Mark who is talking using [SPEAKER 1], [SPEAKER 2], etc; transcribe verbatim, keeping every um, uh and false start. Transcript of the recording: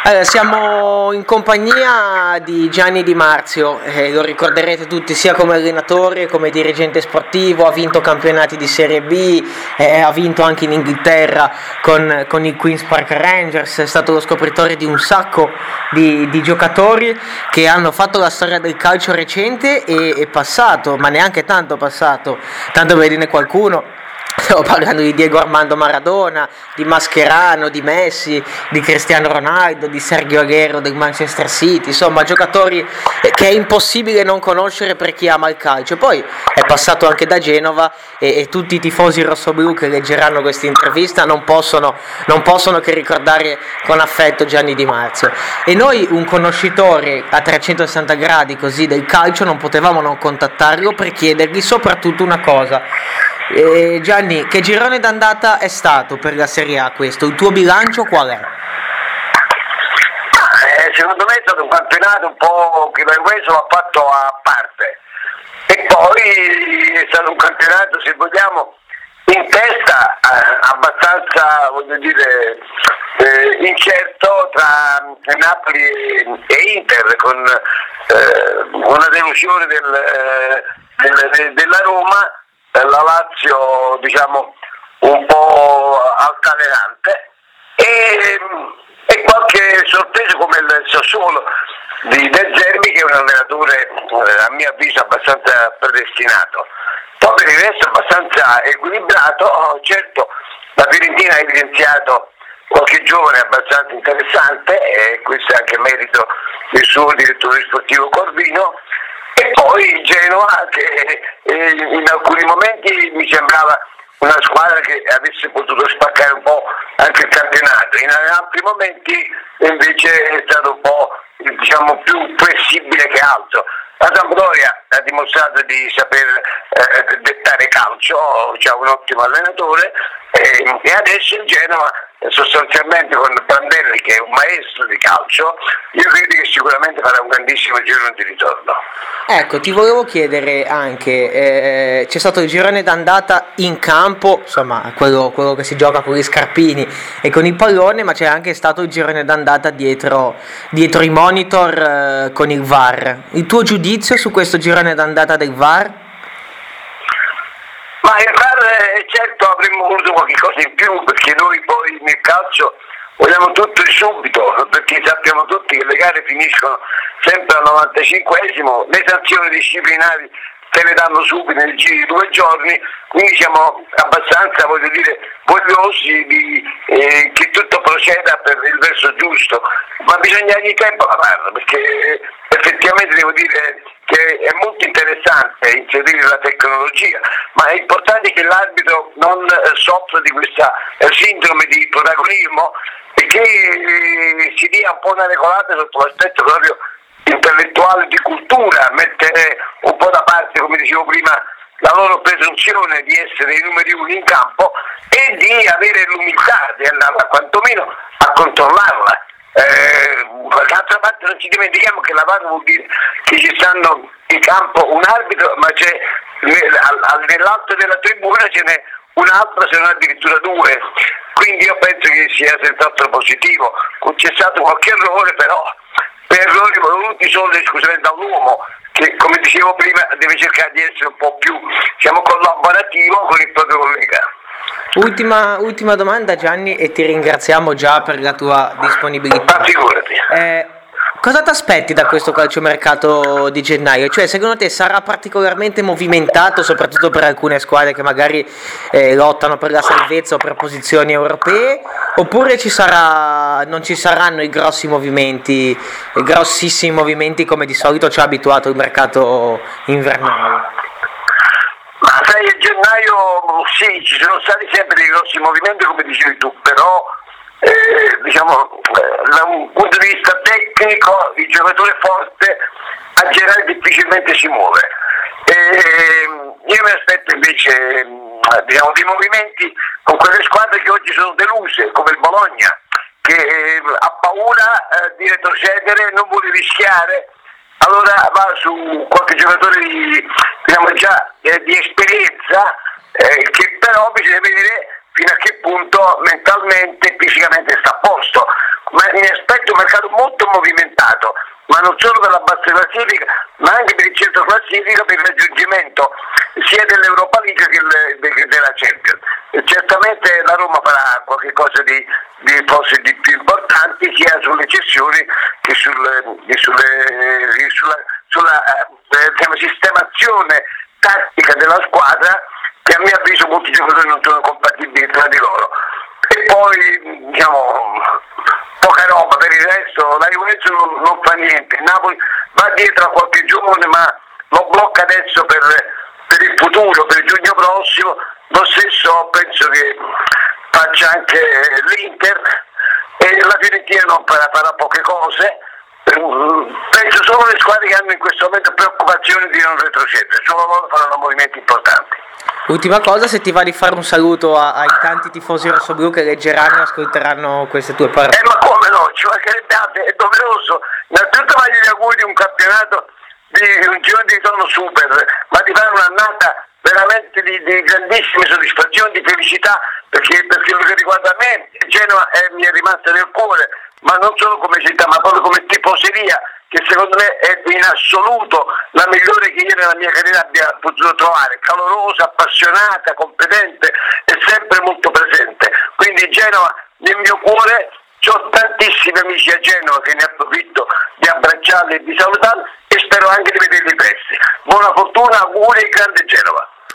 [SPEAKER 1] Allora, siamo in compagnia di Gianni Di Marzio, eh, lo ricorderete tutti sia come allenatore, come dirigente sportivo, ha vinto campionati di Serie B, eh, ha vinto anche in Inghilterra con, con il Queen's Park Rangers, è stato lo scopritore di un sacco di, di giocatori che hanno fatto la storia del calcio recente e, e passato, ma neanche tanto passato, tanto per dirne qualcuno. Stiamo parlando di Diego Armando Maradona, di Mascherano, di Messi, di Cristiano Ronaldo, di Sergio Aguero del Manchester City, insomma giocatori che è impossibile non conoscere per chi ama il calcio. Poi è passato anche da Genova e, e tutti i tifosi rossoblù che leggeranno questa intervista non possono, non possono che ricordare con affetto Gianni Di Marzio. E noi, un conoscitore a trecentosessanta gradi così del calcio, non potevamo non contattarlo per chiedergli soprattutto una cosa. Eh, Gianni, che girone d'andata è stato per la Serie A questo? Il tuo bilancio qual è?
[SPEAKER 2] Eh, secondo me è stato un campionato un po' che l'Ueso l'ha fatto a parte e poi è stato un campionato, se vogliamo, in testa eh, abbastanza, voglio dire, eh, incerto tra Napoli e Inter, con eh, una delusione del, eh, del, della Roma, la Lazio diciamo un po' altalenante e, e qualche sorpresa come il Sassuolo di De Zerbi, che è un allenatore eh, a mio avviso abbastanza predestinato. Poi per il resto abbastanza equilibrato. Oh, certo la Fiorentina ha evidenziato qualche giovane abbastanza interessante e questo è anche merito del suo direttore sportivo Corvino. E poi il Genoa, che eh, in alcuni momenti mi sembrava una squadra che avesse potuto spaccare un po' anche il campionato, in altri momenti invece è stato un po', diciamo, più flessibile che altro. La Sampdoria ha dimostrato di saper eh, dettare calcio, c'ha un ottimo allenatore eh, e adesso il Genoa sostanzialmente con Prandelli, che è un maestro di calcio, io credo che sicuramente farà un grandissimo girone di ritorno.
[SPEAKER 1] Ecco, ti volevo chiedere anche, eh, c'è stato il girone d'andata in campo, insomma quello, quello che si gioca con gli scarpini e con il pallone, ma c'è anche stato il girone d'andata dietro, dietro i monitor eh, con il V A R. Il tuo giudizio su questo girone d'andata del V A R?
[SPEAKER 2] Ma il V A R, certo, avremmo voluto qualche cosa in più, perché noi poi nel calcio vogliamo tutto e subito, perché sappiamo tutti che le gare finiscono sempre al novantacinquesimo, le sanzioni disciplinari te le danno subito nel giro di due giorni, quindi siamo abbastanza, voglio dire, vogliosi di, eh, che tutto proceda per il verso giusto, ma bisogna dargli tempo alla V A R, perché effettivamente devo dire che è molto interessante inserire la tecnologia, ma è importante che l'arbitro non eh, soffra di questa eh, sindrome di protagonismo e che eh, si dia un po' una regolata sotto l'aspetto proprio intellettuale, di cultura, mettere un po' da parte, come dicevo prima, la loro presunzione di essere i numeri uno in campo e di avere l'umiltà di andarla quantomeno a controllarla. Eh, d'altra parte non ci dimentichiamo che la V A R vuol dire che ci stanno in campo un arbitro, ma c'è nell'alto della tribuna ce n'è un altro, se non addirittura due, quindi io penso che sia senz'altro positivo. C'è stato qualche errore, però per errori voluti solo esclusivamente dall'uomo, che come dicevo prima deve cercare di essere un po' più, diciamo, collaborativo con il proprio collega.
[SPEAKER 1] Ultima, ultima domanda, Gianni, e ti ringraziamo già per la tua disponibilità.
[SPEAKER 2] Ma figurati.
[SPEAKER 1] Eh, cosa ti aspetti da questo calciomercato di gennaio? Cioè, secondo te sarà particolarmente movimentato, soprattutto per alcune squadre che magari eh, lottano per la salvezza o per posizioni europee, oppure ci sarà, non ci saranno i grossi movimenti, i grossissimi movimenti come di solito ci ha abituato il mercato invernale?
[SPEAKER 2] Ma sai, a gennaio sì, ci sono stati sempre dei grossi movimenti, come dicevi tu, però eh, diciamo eh, da un punto di vista tecnico il giocatore forte a generale difficilmente si muove. E, io mi aspetto invece diciamo, dei movimenti con quelle squadre che oggi sono deluse, come il Bologna, che eh, ha paura eh, di retrocedere, non vuole rischiare, allora va su qualche giocatore di, diciamo già eh, di esperienza, eh, che però bisogna vedere fino a che punto mentalmente e fisicamente sta a posto. ma mi aspetto un mercato molto movimentato, ma non solo per la bassa classifica, ma anche per il centro classifica, per il raggiungimento sia dell'Europa League che, le, che della Champions. E certamente la Roma farà qualcosa di, di forse di più importanti sia sulle cessioni che, sul, che sulle, che sulla, sulla eh, diciamo, sistemazione tattica della squadra, che a mio avviso molti giocatori non sono compatibili tra di loro. E poi diciamo poca roba, per il resto la Juventus non, non fa niente, il Napoli va dietro a qualche giovane ma lo blocca adesso per, per il futuro, per giugno prossimo. Lo stesso penso che faccia anche l'Inter, e la Fiorentina non farà, farà poche cose. Penso solo le squadre che hanno in questo momento preoccupazione di non retrocedere, solo loro faranno movimenti importanti.
[SPEAKER 1] Ultima cosa, se ti va di fare un saluto a, ai tanti tifosi rossoblù che leggeranno e ascolteranno queste tue parole.
[SPEAKER 2] Eh ma come no, ci mancherebbe altro, è doveroso. Innanzitutto fagli gli auguri di un campionato, di un giro di ritorno super, ma di fare un'annata veramente di, di grandissime soddisfazioni, di felicità, perché per quello che riguarda me Genova è, mi è rimasta nel cuore, ma non solo come città, ma proprio come tifoseria, che secondo me è in assoluto la migliore che io nella mia carriera abbia potuto trovare, calorosa, appassionata, competente e sempre molto presente. Quindi Genova nel mio cuore, ho tantissimi amici a Genova che ne approfitto di abbracciarli e di salutarli, e spero anche di vederli presto. Buona fortuna, auguri e grande Genova.